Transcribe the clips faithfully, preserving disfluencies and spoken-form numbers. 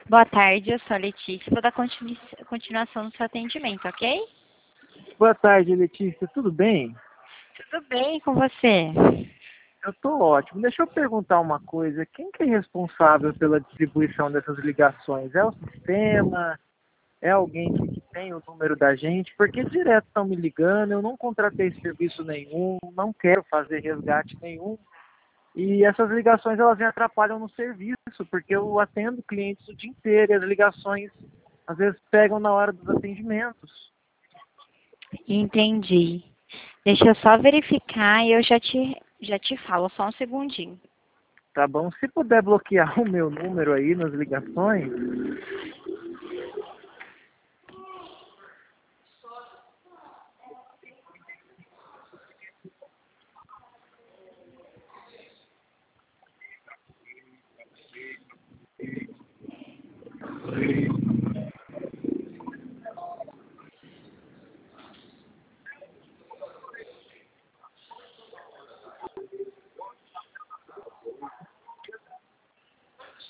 Boa tarde, eu sou a Letícia. Vou dar continu- continuação no seu atendimento, ok? Boa tarde, Letícia. Tudo bem? Tudo bem com você? Eu tô ótimo. Deixa eu perguntar uma coisa. Quem que é responsável pela distribuição dessas ligações? É o sistema? É alguém que, que tem o número da gente? Porque direto estão me ligando, eu não contratei serviço nenhum, não quero fazer resgate nenhum. E essas ligações, elas me atrapalham no serviço, porque eu atendo clientes o dia inteiro e as ligações, às vezes, pegam na hora dos atendimentos. Entendi. Deixa eu só verificar e eu já te, já te falo, só um segundinho. Tá bom? Se puder bloquear o meu número aí nas ligações.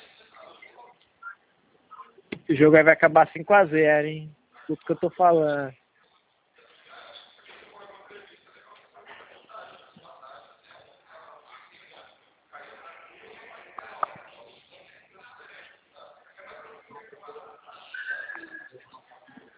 Esse jogo aí vai acabar cinco a zero, hein? Escuta o que eu tô falando.